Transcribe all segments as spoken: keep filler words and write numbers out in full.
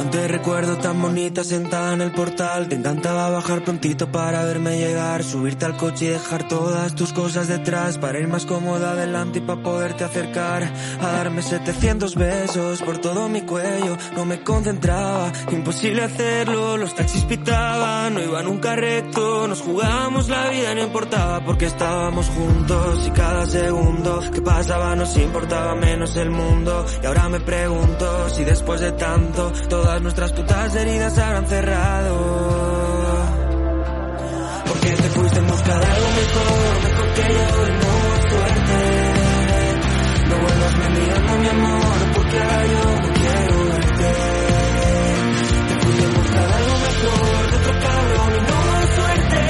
Aún te recuerdo tan bonita sentada en el portal. Te encantaba bajar prontito para verme llegar, subirte al coche y dejar todas tus cosas detrás, para ir más cómoda adelante y para poderte acercar, a darme setecientos besos por todo mi cuello. No me concentraba, imposible hacerlo, los taxis pitaban, no iba nunca recto, nos jugábamos la vida y no importaba porque estábamos juntos, y cada segundo que pasaba nos importaba menos el mundo. Y ahora me pregunto si después de tanto todas nuestras putas heridas habrán cerrado. Porque te fuiste en busca de algo mejor, mejor que yo, y no suerte. No vuelvas mendigando mi amor, porque ahora yo no quiero verte. Te fuiste en busca de algo mejor, de otro cabrón, y no suerte.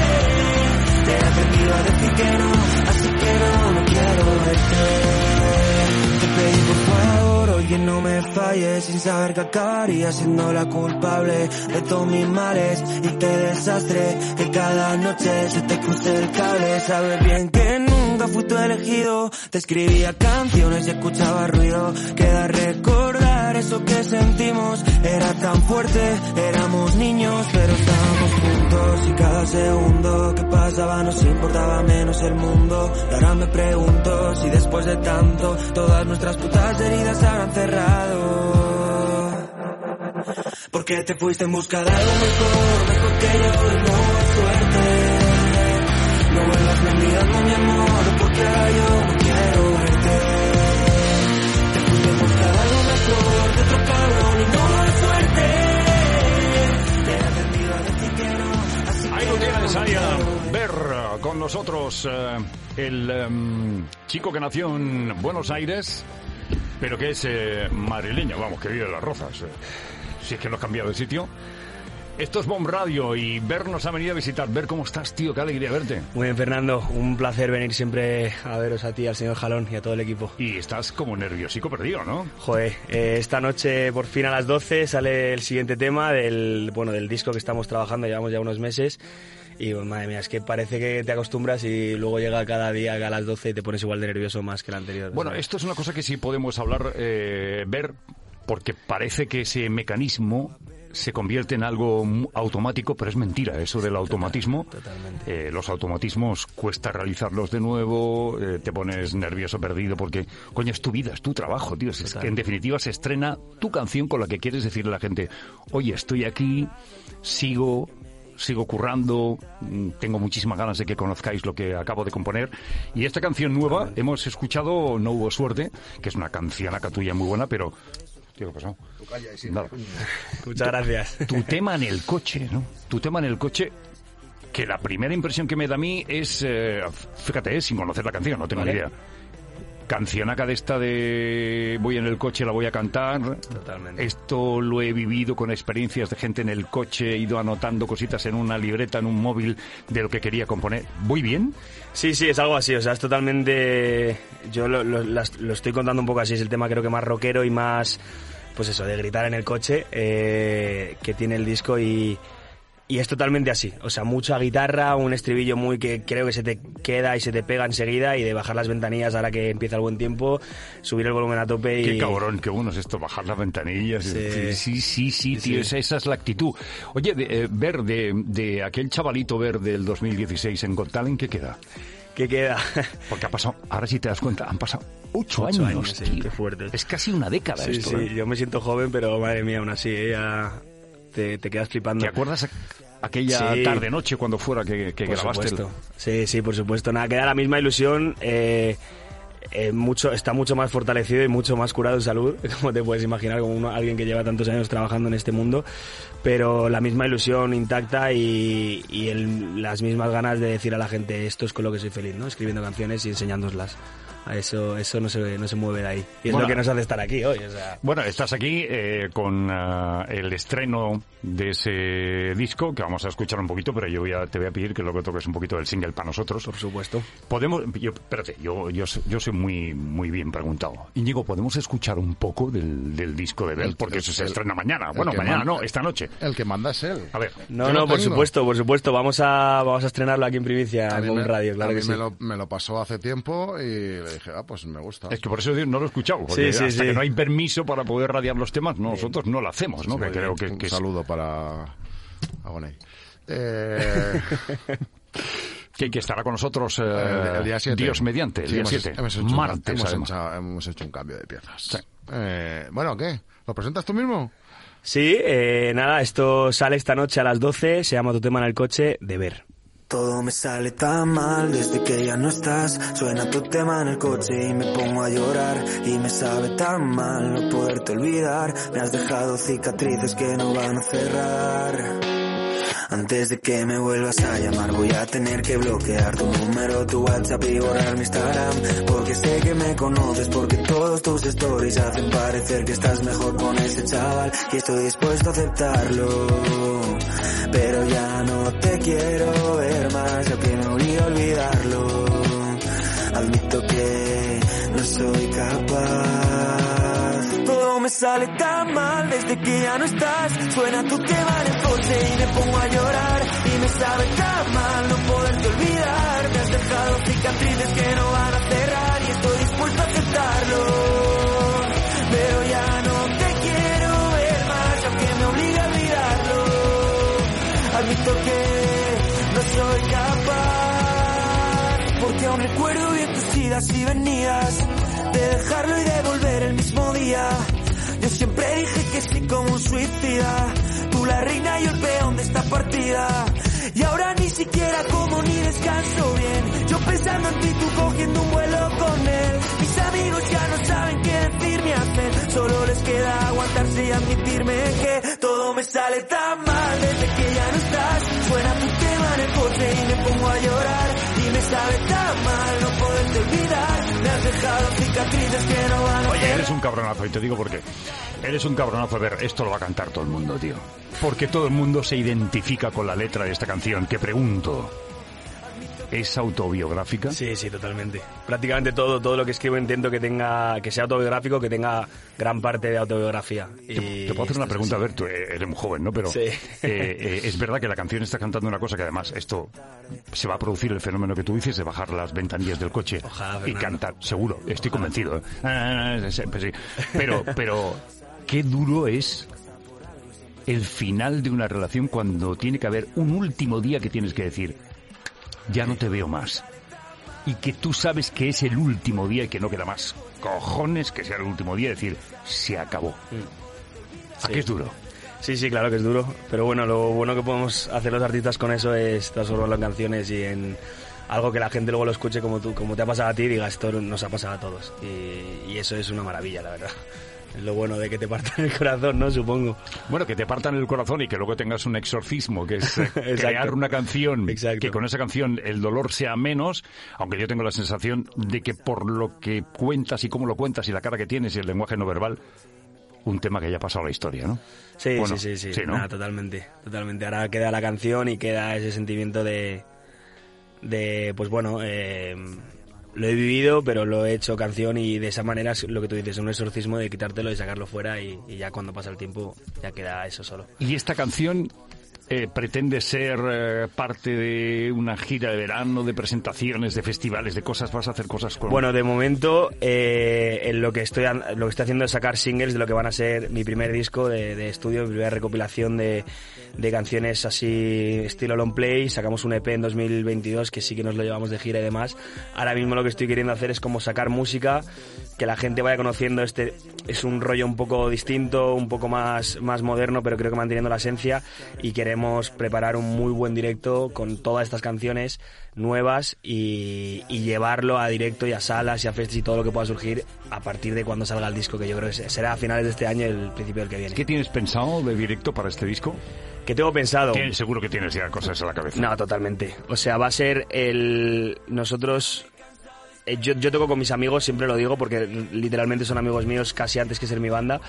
Te he aprendido a decir que no, así que no, no quiero verte. Te pedí por favor, oye, no me falles, sin saber que acabaría siendo la culpable de todos mis males y qué desastre que cada noche se te cruce el cable. Sabes bien que nunca fui tu elegido, te escribía canciones y escuchaba ruido. Queda recordar eso que sentimos, era tan fuerte, éramos niños pero estábamos juntos, y cada segundo que pasaba nos importaba menos el mundo. Y ahora me pregunto si después de tanto todas nuestras putas heridas habrán cerrado. Porque te fuiste en busca de algo mejor, mejor que yo, y no suerte. No vuelvas mendigando mi amor, porque ahora yo no quiero verte. Te fuiste en busca de algo mejor, de otro cabrón, y no suerte. Te he aprendido a decir que no, así ahí que lo tienes, no, ahí a no. ver con nosotros eh, el um, chico que nació en Buenos Aires, pero que es eh, madrileño, vamos, que vive en Las Rozas, eh, si es que no has cambiado de sitio. Esto es Bomb Radio y Ver nos ha venido a visitar. Ver, ¿cómo estás, tío? Qué alegría verte. Muy bien, Fernando. Un placer venir siempre a veros a ti, al señor Jalón y a todo el equipo. Y estás como nerviosico perdido, ¿no? Joder, eh, esta noche por fin a las doce sale el siguiente tema del, bueno, del disco que estamos trabajando, llevamos ya unos meses. Y pues, madre mía, es que parece que te acostumbras y luego llega cada día a las doce y te pones igual de nervioso más que el anterior. Bueno, ¿sabes? esto es una cosa que sí podemos hablar, eh, Ver, porque parece que ese mecanismo se convierte en algo automático, pero es mentira eso del automatismo. Totalmente. Eh, los automatismos cuesta realizarlos de nuevo, eh, te pones nervioso, perdido, porque, coño, es tu vida, es tu trabajo, tío. Es que, en definitiva, se estrena tu canción con la que quieres decirle a la gente, oye, estoy aquí, sigo... sigo currando, tengo muchísimas ganas de que conozcáis lo que acabo de componer. Y esta canción nueva, hemos escuchado No Hubo Suerte, que es una cancionaca tuya muy buena, pero... ¿Qué ha pasado? Nada. Muchas gracias. Tu, tu tema en el coche, ¿no? Tu tema en el coche, que la primera impresión que me da a mí es... Eh, fíjate, eh, sin conocer la canción, no tengo ¿Vale? ni idea. Cancionaca de esta de voy en el coche, la voy a cantar. Totalmente. Esto lo he vivido con experiencias de gente en el coche, he ido anotando cositas en una libreta, en un móvil, de lo que quería componer. ¿Voy bien? Sí, sí, es algo así, o sea, es totalmente... Yo lo, lo, las- lo estoy contando un poco así, es el tema creo que más rockero y más, pues eso, de gritar en el coche, eh, que tiene el disco y... Y es totalmente así, o sea, mucha guitarra, un estribillo muy que creo que se te queda y se te pega enseguida, y de bajar las ventanillas ahora que empieza el buen tiempo, subir el volumen a tope y... Qué cabrón, qué bueno es esto, bajar las ventanillas. Sí. Sí, sí, sí, tío, Sí. Esa, esa es la actitud. Oye, de, eh, Ver, de, de aquel chavalito Ver del dos mil dieciséis en Got Talent, ¿qué queda? ¿Qué queda? Porque ha pasado, ahora sí te das cuenta, han pasado ocho, Ocho años, años, sí, tío. qué fuerte. Es casi una década Sí, esto, sí, ¿eh? yo me siento joven, pero madre mía, aún así, eh, ya te, te quedas flipando. ¿Te acuerdas a- aquella Sí. tarde-noche cuando fuera que, que Por grabaste? el- supuesto. Sí, sí, por supuesto. Nada, queda la misma ilusión. Eh, eh, mucho, está mucho más fortalecido y mucho más curado en salud, como te puedes imaginar, como uno, alguien que lleva tantos años trabajando en este mundo. Pero la misma ilusión intacta y, y el- las mismas ganas de decir a la gente esto es con lo que soy feliz, ¿no? Escribiendo canciones y enseñándoselas. A eso, eso no se, no se mueve de ahí. Y es Bueno, lo que nos hace estar aquí hoy. O sea. Bueno, estás aquí eh, con uh, el estreno de ese disco, que vamos a escuchar un poquito, pero yo voy a, te voy a pedir que luego toques un poquito del single para nosotros. Por supuesto. Podemos, yo, espérate, yo, yo, yo soy muy, muy bien preguntado. Íñigo, ¿podemos escuchar un poco del, del disco de Bel? El- Porque el- eso se el- estrena mañana. el Bueno, que mañana manda- no, esta noche. El que manda es él. A ver. No, Yo no, lo por tengo. supuesto, por supuesto. Vamos a, vamos a estrenarlo aquí en primicia A mí con me- radio, claro a que mí sí. me lo, me lo pasó hace tiempo y dije, ah, pues me gusta. Es que por eso no lo he escuchado, porque sí, sí, hasta sí. que no hay permiso para poder radiar los temas, nosotros no lo hacemos, ¿no? Sí, que creo que, un que es... saludo para Agoney. Eh... Que, que estará con nosotros eh, el, el día siete. Dios mediante, el sí, día hemos, siete. Hemos hecho, martes, hemos, además. hecho, hemos hecho un cambio de piezas. Sí. Eh, bueno, ¿qué? ¿Lo presentas tú mismo? Sí, eh, nada, esto sale esta noche a las doce, se llama Tu tema en el coche, de ver. Todo me sale tan mal desde que ya no estás. Suena tu tema en el coche y me pongo a llorar. Y me sabe tan mal no poderte olvidar. Me has dejado cicatrices que no van a cerrar. Antes de que me vuelvas a llamar voy a tener que bloquear tu número, tu WhatsApp y borrar mi Instagram. Porque sé que me conoces, porque todos tus stories hacen parecer que estás mejor con ese chaval. Y estoy dispuesto a aceptarlo, pero ya no te quiero ver más, aunque me obliga a olvidarlo. Admito que no soy capaz. Todo me sale tan mal desde que ya no estás. Suena tu tema en el coche y me pongo a llorar. Y me sabe tan mal no poderte olvidar. Me has dejado cicatrices que no van a cerrar. Y estoy dispuesto a aceptarlo, pero ya no te quiero ver más, aunque me obliga a olvidarlo. Admito que no soy capaz, porque aún recuerdo bien tus idas y venidas, de dejarlo y de volver el mismo día. Yo siempre dije que sí como un suicida, tú la reina y yo el peón de esta partida. Y ahora ni siquiera como ni descanso bien, yo pensando en ti, tú cogiendo un vuelo con él. Mis amigos ya no saben qué decir ni hacer, solo les queda aguantarse y admitirme que todo me sale tan mal desde que ya no estás. Suena tu tema en el coche y me pongo a llorar. Y me sabe tan mal no poderte olvidar. Me has dejado cicatrices que no van a... Oye, eres un cabronazo, y te digo por qué. Eres un cabronazo. A ver, esto lo va a cantar todo el mundo, tío. Porque todo el mundo se identifica con la letra de esta canción. Te pregunto, ¿es autobiográfica? Sí, sí, totalmente. Prácticamente todo, todo lo que escribo intento que tenga, que sea autobiográfico, que tenga gran parte de autobiografía. Te, Y te puedo hacer una pregunta, a ver, tú eres muy joven, ¿no? Pero Sí. eh, eh, es verdad que la canción está cantando una cosa que además esto se va a producir el fenómeno que tú dices de bajar las ventanillas del coche Ojalá, y Fernando. cantar, seguro, estoy convencido. ¿eh? Ah, sí, pues sí. Pero, pero qué duro es el final de una relación cuando tiene que haber un último día que tienes que decir, ya no te veo más. Y que tú sabes que es el último día y que no queda más cojones que sea el último día y decir, se acabó. ¿A Sí. qué es duro? Sí, sí, claro que es duro. Pero bueno, lo bueno que podemos hacer los artistas con eso es transformarlo en canciones y en algo que la gente luego lo escuche como tú, como te ha pasado a ti y diga, esto nos ha pasado a todos. Y, y eso es una maravilla, la verdad. Es lo bueno de que te partan el corazón, ¿no? Supongo. Bueno, que te partan el corazón y que luego tengas un exorcismo, que es eh, crear Exacto. una canción, Exacto. que con esa canción el dolor sea menos, aunque yo tengo la sensación de que por lo que cuentas y cómo lo cuentas y la cara que tienes y el lenguaje no verbal, un tema que haya pasado a la historia, ¿no? Sí, Bueno, sí, sí, sí. sí, ¿no? Nada, totalmente, totalmente. Ahora queda la canción y queda ese sentimiento de, de pues bueno, eh, lo he vivido, pero lo he hecho canción y de esa manera es lo que tú dices, un exorcismo de quitártelo y sacarlo fuera y, y ya cuando pasa el tiempo ya queda eso solo. Y esta canción eh, pretende ser eh, parte de una gira de verano, de presentaciones, de festivales, de cosas. ¿Vas a hacer cosas con...? Bueno, de momento eh, en lo que estoy an- lo que estoy haciendo es sacar singles de lo que van a ser mi primer disco de, de estudio, mi primera recopilación de, de canciones así estilo long play. Sacamos un E P en dos mil veintidós que sí que nos lo llevamos de gira y demás. Ahora mismo lo que estoy queriendo hacer es como sacar música, que la gente vaya conociendo. Este es un rollo un poco distinto, un poco más, más moderno, pero creo que manteniendo la esencia, y queremos preparar un muy buen directo con todas estas canciones nuevas y, y llevarlo a directo y a salas y a festivales y todo lo que pueda surgir a partir de cuando salga el disco, que yo creo que será a finales de este año y el principio del que viene. ¿Qué tienes pensado de directo para este disco? ¿Qué tengo pensado? Tienes- seguro que tienes ya cosas en la cabeza. No, totalmente. O sea, va a ser el... Nosotros... eh, Yo, yo toco con mis amigos, siempre lo digo, porque literalmente son amigos míos casi antes que ser mi banda.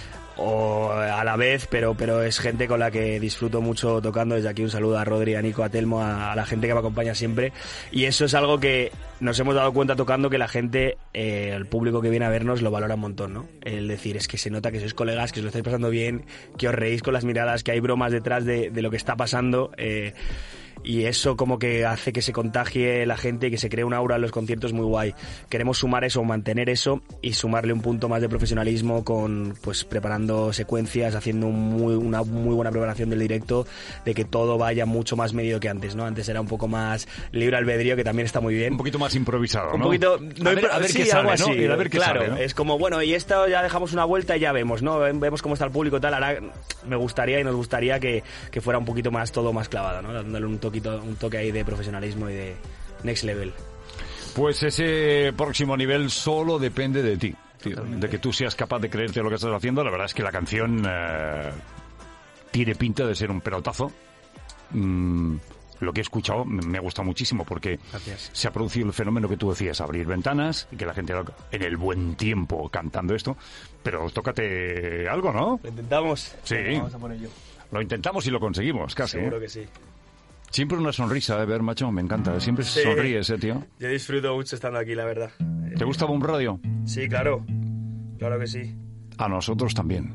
O a la vez, pero pero es gente con la que disfruto mucho tocando. Desde aquí un saludo a Rodri, a Nico, a Telmo, a, a la gente que me acompaña siempre. Y eso es algo que nos hemos dado cuenta tocando, que la gente, eh, el público que viene a vernos lo valora un montón, ¿no? El decir, es que se nota que sois colegas, que os lo estáis pasando bien, que os reís con las miradas, que hay bromas detrás de, de lo que está pasando. Eh, y eso como que hace que se contagie la gente y que se cree un aura en los conciertos muy guay. Queremos sumar eso, mantener eso y sumarle un punto más de profesionalismo con pues preparando secuencias, haciendo un muy, una muy buena preparación del directo, de que todo vaya mucho más medido que antes, ¿no? Antes era un poco más libre albedrío, que también está muy bien. Un poquito más improvisado, ¿no? Un poquito... No a, ver, a ver sí, qué sale, así, ¿no? Y a ver qué claro, sale, ¿no? es como, bueno, y esto ya dejamos una vuelta y ya vemos, ¿no? Vemos cómo está el público y tal. Ahora me gustaría y nos gustaría que, que fuera un poquito más todo más clavado, ¿no? Dándole un toquito, un toque ahí de profesionalismo y de next level. Pues ese próximo nivel solo depende de ti, tío, de que tú seas capaz de creerte lo que estás haciendo. La verdad es que la canción eh, tiene pinta de ser un pelotazo. Mm, lo que he escuchado me gusta muchísimo porque Gracias. Se ha producido el fenómeno que tú decías, abrir ventanas y que la gente en el buen tiempo cantando esto. Pero tócate algo, ¿no? ¿Lo intentamos? Sí. Bueno, vamos a por ello. Lo intentamos y lo conseguimos, casi. Seguro ¿eh? que sí. Siempre una sonrisa, ¿eh? Ver, macho, me encanta. Siempre Sí. sonríe ese tío. Yo disfruto mucho estando aquí, la verdad. ¿Te gusta Boom Radio? Sí, claro. Claro que sí. A nosotros también.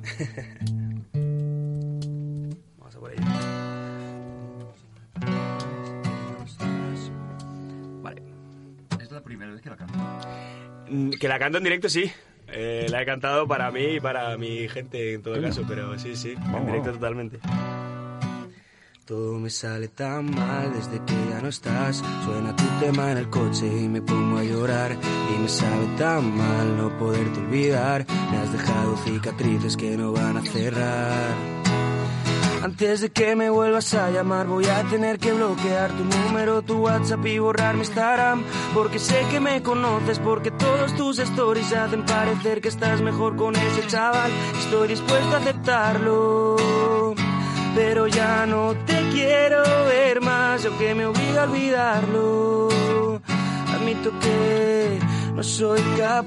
Vamos a por ello. Vale. Es la primera vez que la canto. Mm, Que la canto en directo, sí. Eh, la he cantado para mí y para mi gente en todo Coño. caso, pero sí, sí, Vamos, en directo vamos. totalmente. Todo me sale tan mal desde que ya no estás. Suena tu tema en el coche y me pongo a llorar. Y me sabe tan mal no poderte olvidar. Me has dejado cicatrices que no van a cerrar. Antes de que me vuelvas a llamar voy a tener que bloquear tu número, tu WhatsApp y borrar mi Instagram. Porque sé que me conoces, porque todos tus stories hacen parecer que estás mejor con ese chaval. Estoy dispuesto a aceptarlo, pero ya no te quiero ver más, y aunque me obliga a olvidarlo, admito que no soy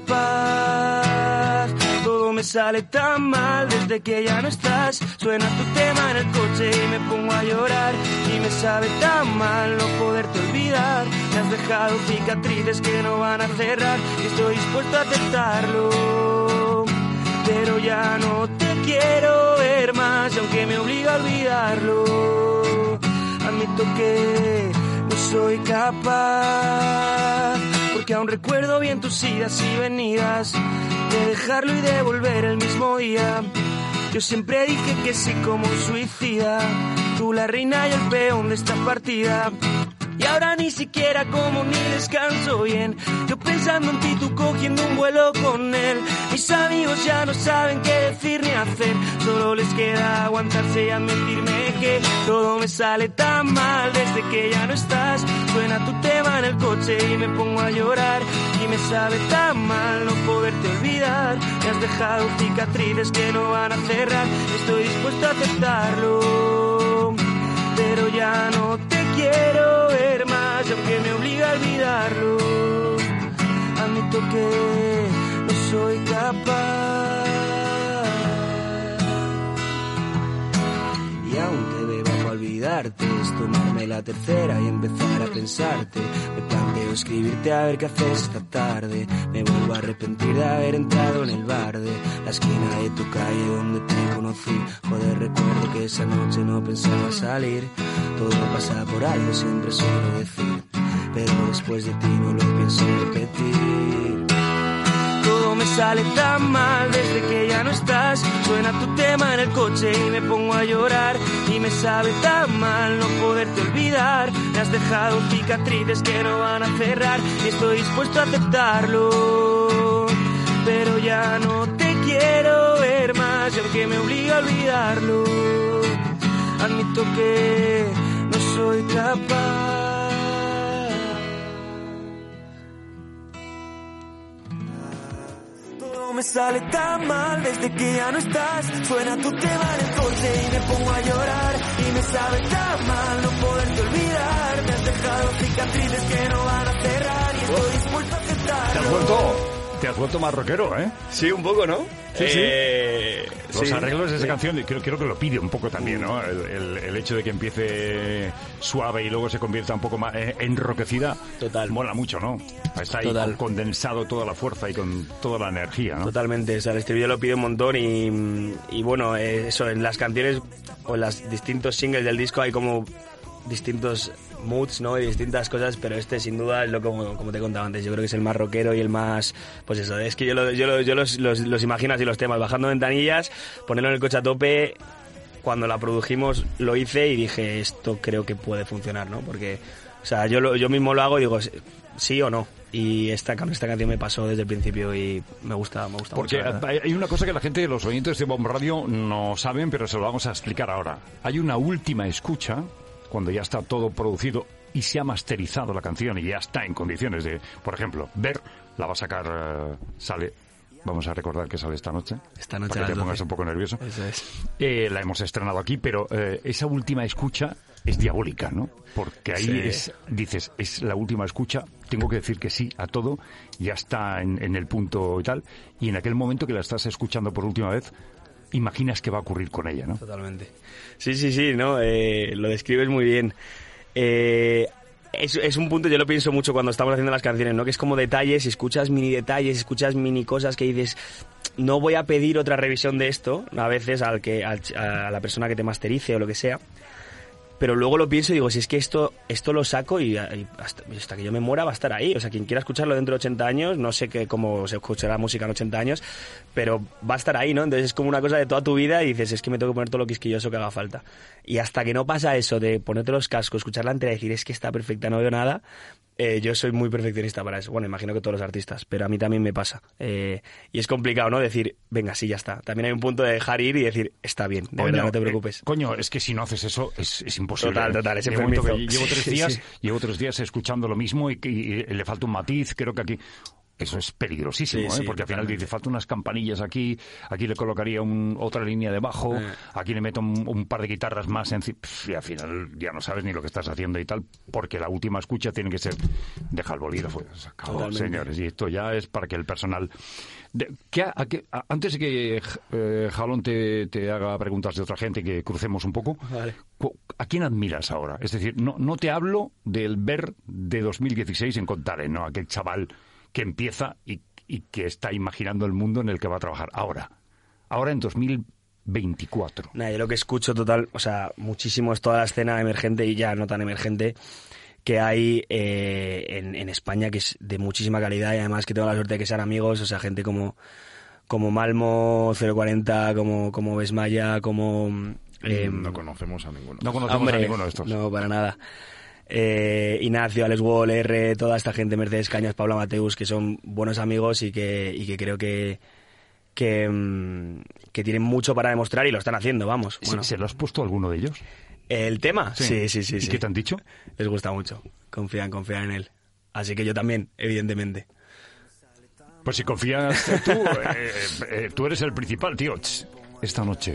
capaz. Todo me sale tan mal desde que ya no estás. Suena tu tema en el coche y me pongo a llorar. Y me sabe tan mal no poderte olvidar. Me has dejado cicatrices que no van a cerrar. Y estoy dispuesto a aceptarlo, pero ya no te quiero ver más, y aunque me obliga a olvidarlo, admito que no soy capaz. Porque aún recuerdo bien tus idas y venidas, de dejarlo y de volver el mismo día. Yo siempre dije que sí como un suicida, tú la reina y el peón de esta partida. Y ahora ni siquiera como ni descanso bien, yo pensando en ti, tú cogiendo un vuelo con él. Mis amigos ya no saben qué decir ni hacer, solo les queda aguantarse y admitirme que todo me sale tan mal desde que ya no estás. Suena tu tema en el coche y me pongo a llorar. Y me sabe tan mal no poderte olvidar. Me has dejado cicatrices que no van a cerrar. Estoy dispuesto a aceptarlo, pero ya no te quiero ver más, y aunque me obliga a olvidarlo, admito que no soy capaz. Y aunque beba para olvidarte, es tomarme la tercera y empezar a pensarte. Me planteo escribirte a ver qué haces esta tarde. Me vuelvo a arrepentir de haber entrado en el bar de la esquina de tu calle donde te conocí. Joder, recuerdo que esa noche no pensaba salir. Todo pasa por algo, siempre suelo decir, pero después de ti no lo pienso repetir. Todo me sale tan mal desde que ya no estás. Suena tu tema en el coche y me pongo a llorar. Y me sabe tan mal no poderte olvidar. Me has dejado cicatrices que no van a cerrar. Y estoy dispuesto a aceptarlo, pero ya no te quiero ver más, y aunque me obliga a olvidarlo, admito que no soy capaz. Todo me sale tan mal desde que ya no estás. Suena tu tema en el coche y me pongo a llorar. Y me sabe tan mal no poderte olvidar. Me has dejado cicatrices que no van a cerrar. Y estoy dispuesto a aceptarlo. Te has vuelto, te has vuelto más rockero, ¿eh? Sí, un poco, ¿no? Sí, sí. Eh, Los sí. arreglos de esa canción, creo, creo que lo pide un poco también, ¿no? El, el, el hecho de que empiece suave y luego se convierta un poco más eh, enroquecida. Total. Mola mucho, ¿no? Está ahí Total. con- condensado toda la fuerza y con toda la energía, ¿no? Totalmente, o sea, el estribillo lo pide un montón y, y bueno, eh, eso, en las canciones o en los distintos singles del disco hay como distintos moods, ¿no? Y distintas cosas, pero este sin duda es lo como, como te he contado antes. Yo creo que es el más rockero y el más, pues eso, es que yo, lo, yo, lo, yo los, los, los imagino así los temas, bajando ventanillas, ponerlo en el coche a tope. Cuando la produjimos lo hice y dije, esto creo que puede funcionar, ¿no? Porque, o sea, yo, lo, yo mismo lo hago y digo, sí o no. Y esta, esta canción me pasó desde el principio y me gusta, me gusta Porque mucho. Porque hay una cosa que la gente, los oyentes de Bomb Radio no saben, pero se lo vamos a explicar ahora. Hay una última escucha, cuando ya está todo producido y se ha masterizado la canción y ya está en condiciones de, por ejemplo, Ver, la va a sacar, uh, sale... Vamos a recordar que sale esta noche. Esta noche. Para que te pongas un poco nervioso. Eso es. Eh, la hemos estrenado aquí, pero eh, esa última escucha es diabólica, ¿no? Porque ahí Sí. es, dices, es la última escucha, tengo que decir que sí a todo, ya está en, en el punto y tal, y en aquel momento que la estás escuchando por última vez, imaginas qué va a ocurrir con ella, ¿no? Totalmente. Sí, sí, sí, ¿no? Eh, lo describes muy bien. Eh... Es, es un punto, yo lo pienso mucho cuando estamos haciendo las canciones, ¿no? Que es como detalles, escuchas mini detalles, escuchas mini cosas que dices, no voy a pedir otra revisión de esto, a veces al que al, a la persona que te masterice o lo que sea, pero luego lo pienso y digo, si es que esto esto lo saco y, y hasta, hasta que yo me muera va a estar ahí. O sea, quien quiera escucharlo dentro de ochenta años, no sé que, cómo se escuchará música en ochenta años, pero va a estar ahí, ¿no? Entonces es como una cosa de toda tu vida y dices, es que me tengo que poner todo lo quisquilloso que haga falta. Y hasta que no pasa eso de ponerte los cascos, escucharla entera y decir, es que está perfecta, no veo nada, eh, yo soy muy perfeccionista para eso. Bueno, imagino que todos los artistas, pero a mí también me pasa. Eh, y es complicado, ¿no? Decir, venga, sí, ya está. También hay un punto de dejar ir y decir, está bien, de Coño, verdad, no te preocupes. Eh, coño, es que si no haces eso es, es imposible. Total, ¿eh? total, ese Llega un momento enfermizo. que llevo tres Sí, días, sí. llevo tres días escuchando lo mismo y, y, y le falta un matiz, creo que aquí... Eso es peligrosísimo, Sí, ¿eh? sí, Porque al final totalmente. dice, falta unas campanillas aquí, aquí le colocaría un, otra línea de bajo, Eh. aquí le meto un, un par de guitarras más encima, y al final ya no sabes ni lo que estás haciendo y tal, porque la última escucha tiene que ser, deja el bolígrafo, se acabó, Totalmente. señores, y esto ya es para que el personal... De, ¿qué, a, qué- a- antes de que eh, Jalón te, te haga preguntas de otra gente, que crucemos un poco, Vale. cu- ¿a quién admiras ahora? Es decir, no, no te hablo del Ver de dos mil dieciséis en Contare, ¿no? Aquel chaval que empieza y, y que está imaginando el mundo en el que va a trabajar ahora. Ahora en dos mil veinticuatro. Nada, yo lo que escucho total, o sea, muchísimo es toda la escena emergente y ya no tan emergente que hay eh, en, en España, que es de muchísima calidad y además que tengo la suerte de que sean amigos, o sea, gente como, como Malmo, cero cuarenta, como, como Besmaya, como... eh, no conocemos a ninguno. No conocemos hombre, a ninguno de estos. no, para nada. Eh, Ignacio, Alex Wall, R, toda esta gente, Mercedes Cañas, Paula Mateus, que son buenos amigos y que, y que creo que, que, mm, que tienen mucho para demostrar y lo están haciendo, vamos. ¿Se- Bueno. ¿Se lo has puesto a alguno de ellos? ¿El tema? Sí, sí, sí. ¿Y sí. qué te han dicho? Les gusta mucho. Confían, confían en él. Así que yo también, evidentemente. Pues si confías tú, eh, eh, tú eres el principal, tío. Ch, esta noche,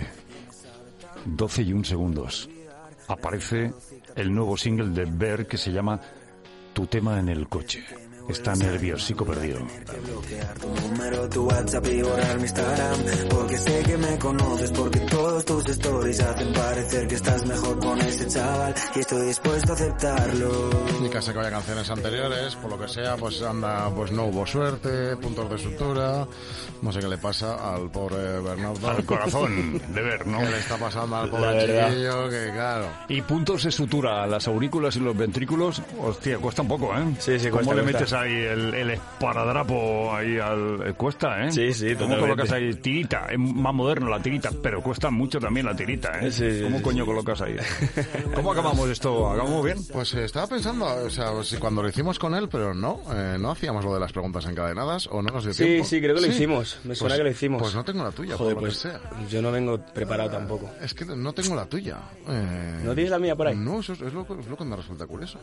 doce y un segundos, aparece el nuevo single de Ver que se llama Tu tema en el coche. Está nerviosico perdido. Bloquear tu número, tu WhatsApp y borrar mi Instagram. Porque sé que me conoces, porque todos tus stories hacen parecer que estás mejor con ese chaval. Y estoy dispuesto a aceptarlo. Ni que se que haya canciones anteriores, por lo que sea, pues anda, pues no hubo suerte, puntos de sutura, no sé qué le pasa al pobre Bernardo. Al corazón de Ver, ¿no? ¿Qué le está pasando al La pobre verdad. chiquillo? Que claro. Y puntos de sutura a las aurículas y los ventrículos, hostia, cuesta un poco, ¿eh? Sí, sí, ¿Cómo cuesta, le cuesta. metes ahí el, el esparadrapo ahí al... eh, cuesta, ¿eh? Sí, sí, ¿Cómo totalmente. colocas ahí tirita? Es más moderno la tirita, pero cuesta mucho también la tirita, ¿eh? Sí, sí, ¿Cómo sí, coño sí. colocas ahí? ¿Cómo acabamos esto? ¿Acabamos bien? Pues eh, estaba pensando, o sea, si cuando lo hicimos con él, pero no, eh, no hacíamos lo de las preguntas encadenadas o no nos dio Sí, tiempo. sí, creo que lo hicimos. Me suena Pues- que lo hicimos. Pues no tengo la tuya, Joder, por lo pues que sea. yo no vengo preparado tampoco. Es que no tengo la tuya. Eh, ¿No tienes la mía por ahí? No, eso es, es lo, es lo que me resulta curioso.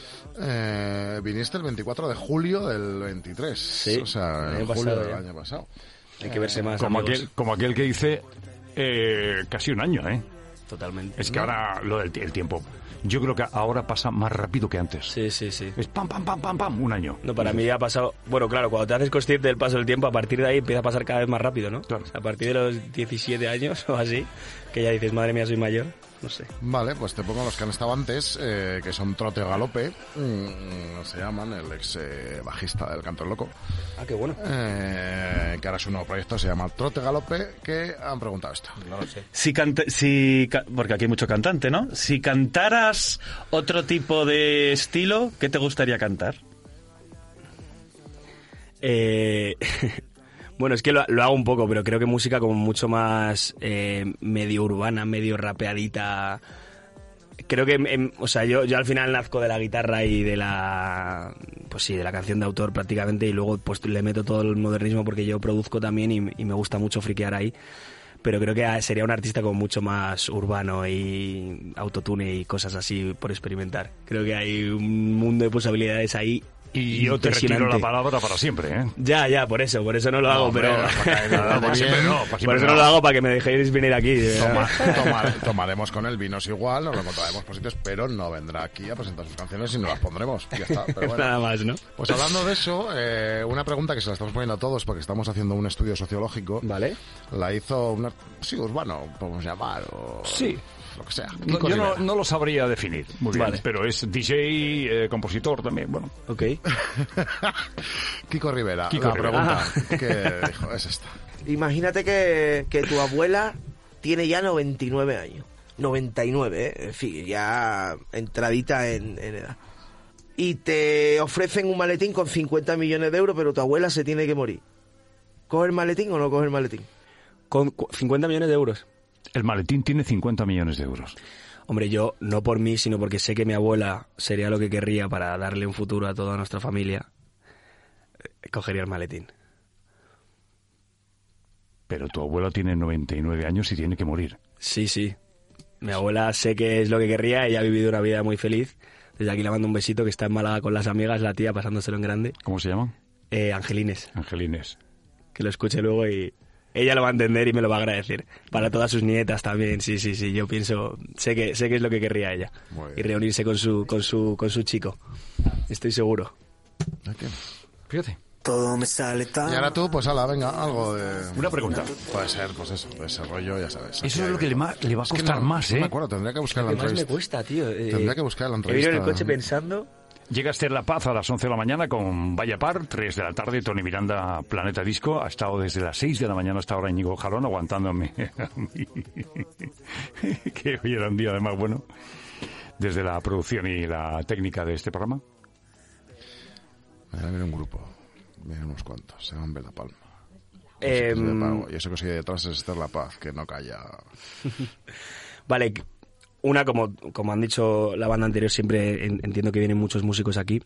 Eh, viniste el veinticuatro de julio del veintitrés. Sí, O sea, el en año julio pasado del ya. año pasado. Hay que verse más, Como amigos. aquel, como aquel que dice eh, casi un año, ¿eh? Totalmente. Es que ahora lo del el tiempo, yo creo que ahora pasa más rápido que antes. Sí, sí, sí. Es pam, pam, pam, pam, pam, un año. No, para mí ya ha pasado... Bueno, claro, cuando te haces consciente del paso del tiempo, a partir de ahí empieza a pasar cada vez más rápido, ¿no? Claro. O sea, a partir de los diecisiete años o así, que ya dices, madre mía, soy mayor. no sé. Vale, pues te pongo los que han estado antes, eh, que son Trote Galope, mmm, se llaman, el ex eh, bajista del Canto del Loco. Ah, qué bueno. Eh, que ahora su nuevo proyecto se llama Trote Galope, que han preguntado esto. No lo sé. Si canta, si ca- porque aquí hay mucho cantante, ¿no? Si cantaras otro tipo de estilo, ¿qué te gustaría cantar? Eh... Bueno, es que lo, lo hago un poco, pero creo que música como mucho más eh, medio urbana, medio rapeadita. Creo que, em, o sea, yo, yo al final nazco de la guitarra y de la, pues sí, de la canción de autor prácticamente, y luego pues le meto todo el modernismo porque yo produzco también y, y me gusta mucho friquear ahí. Pero creo que sería un artista como mucho más urbano y autotune y cosas así por experimentar. Creo que hay un mundo de posibilidades ahí. Y yo te retiro la palabra para siempre, ¿eh? Ya, ya, por eso, por eso no lo No, hago, hombre, pero... para que- para Para siempre no, para Por siempre eso no. no lo hago, para que me dejéis venir aquí. de verdad. Toma- tomar- tomaremos con él vinos igual, nos lo encontraremos por sitios, pero no vendrá aquí a presentar sus canciones y nos las pondremos. Ya está. Pero bueno. Nada más, ¿no? Pues hablando de eso, eh, una pregunta que se la estamos poniendo a todos porque estamos haciendo un estudio sociológico. Vale. La hizo un sí, urbano, podemos llamar, o Sí. lo que sea. No, Kiko yo no, Rivera. no lo sabría definir muy bien, Vale. pero es D J, eh, compositor también, bueno. Ok. Kiko Rivera, Kiko la Rivera. pregunta que dijo es esta. Imagínate que, que tu abuela tiene ya noventa y nueve años. noventa y nueve, ¿eh? En fin, ya entradita en, en edad. Y te ofrecen un maletín con cincuenta millones de euros, pero tu abuela se tiene que morir. ¿Coge el maletín o no coge el maletín? Con cu- cincuenta millones de euros. El maletín tiene cincuenta millones de euros. Hombre, yo, no por mí, sino porque sé que mi abuela sería lo que querría para darle un futuro a toda nuestra familia, eh, cogería el maletín. Pero tu abuela tiene noventa y nueve años y tiene que morir. Sí, sí. Mi abuela sé que es lo que querría, ella ha vivido una vida muy feliz. Desde aquí le mando un besito, que está en Málaga con las amigas, la tía pasándoselo en grande. ¿Cómo se llama? Eh, Angelines, Angelines. que lo escuche luego y ella lo va a entender y me lo va a agradecer. Para todas sus nietas también, sí, sí, sí. Yo pienso, sé que sé que es lo que querría ella. Muy bien. Y reunirse con su, con su, con su chico. Estoy seguro. Fíjate. Todo me sale tan... Y ahora tú, pues ala, venga, algo de... Una pregunta. Puede ser, pues eso, de ese rollo, ya sabes. Eso es lo que le, ma- le va a Es que costar no- más, no ¿eh? me acuerdo, tendría que buscar la Lo que más me entrevista. cuesta, tío. eh, Tendría que buscar la He venido en el entrevista. coche pensando... Llega a Esther La Paz a las once de la mañana con Vaya Par, tres de la tarde, Tony Miranda, Planeta Disco. Ha estado desde las seis de la mañana hasta ahora Íñigo Jalón aguantándome. Que hoy era un día además bueno. Desde la producción y la técnica de este programa. Mira, mira un grupo, mira unos cuantos, se llaman Bela Palma. Eh, Eso que le pago. Y eso que sigue detrás es Esther La Paz, que no calla. Vale, una, como, como han dicho la banda anterior, siempre en- entiendo que vienen muchos músicos aquí.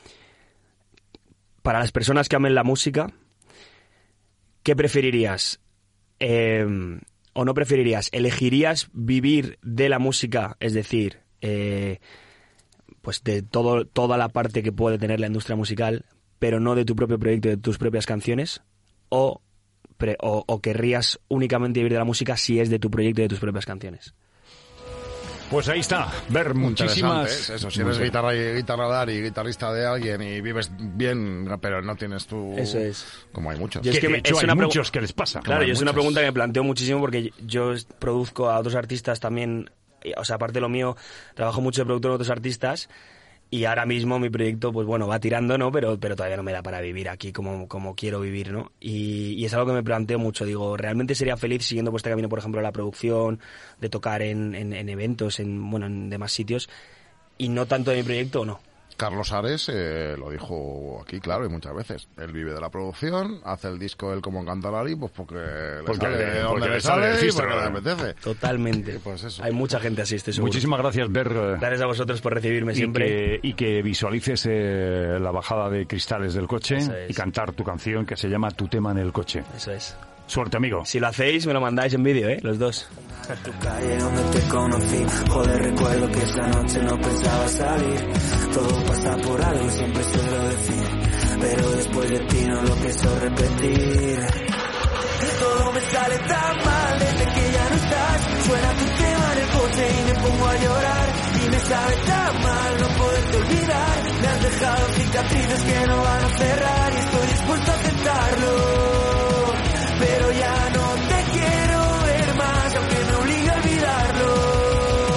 Para las personas que amen la música, ¿qué preferirías? Eh, ¿O no preferirías? ¿Elegirías vivir de la música? Es decir, eh, pues de todo, toda la parte que puede tener la industria musical, pero no de tu propio proyecto, de tus propias canciones, o, pre- o, o querrías únicamente vivir de la música si es de tu proyecto y de tus propias canciones. Pues ahí está, ver muchísimas... Interesante, es eso, si eres guitarra y guitarra y guitarrista de alguien y vives bien, pero no tienes tu... Eso es. Como hay muchos. Yo Que es que de me- hecho es hay una pregu- muchos que les pasa. Claro, Hay yo es una muchos. pregunta que me planteo muchísimo porque yo es- produzco a otros artistas también, y, o sea, aparte de lo mío, trabajo mucho de productor en otros artistas y ahora mismo mi proyecto, pues bueno, va tirando, ¿no? Pero, pero todavía no me da para vivir aquí como, como quiero vivir, ¿no? Y, y es algo que me planteo mucho. Digo, ¿realmente sería feliz siguiendo por este camino, por ejemplo, la producción, de tocar en, en, en eventos, en, bueno, en demás sitios, y no tanto de mi proyecto o no? Carlos Ares eh, lo dijo aquí, claro, y muchas veces. Él vive de la producción, hace el disco él como Cantalari, pues porque le Porque sale le- de porque donde le le sale sale el y registro, porque le claro. apetece. Totalmente. Pues eso. Hay mucha gente así, estoy seguro. Muchísimas gracias, Ver. eh, Gracias a vosotros por recibirme y siempre. que, y que visualices eh, la bajada de cristales del coche Eso es. y cantar tu canción que se llama Tu tema en el coche. Eso es. Suerte, amigo. Si lo hacéis, me lo mandáis en vídeo, ¿eh? Los dos. Tu calle donde te conocí, joder, recuerdo que esa noche no pensaba salir. Todo pasa por algo, siempre suelo decir, pero después de ti no lo pienso repetir. Todo me sale tan mal desde que ya no estás. Suena tu tema en el coche y me pongo a llorar. Y me sabe tan mal no poderte olvidar. Me has dejado cicatrices que no van a cerrar y estoy dispuesto a aceptarlo. Pero ya no te quiero ver más, aunque me obligue a olvidarlo.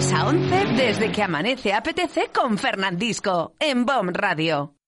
seis a once desde que amanece apetece con Fernandisco en B O M Radio.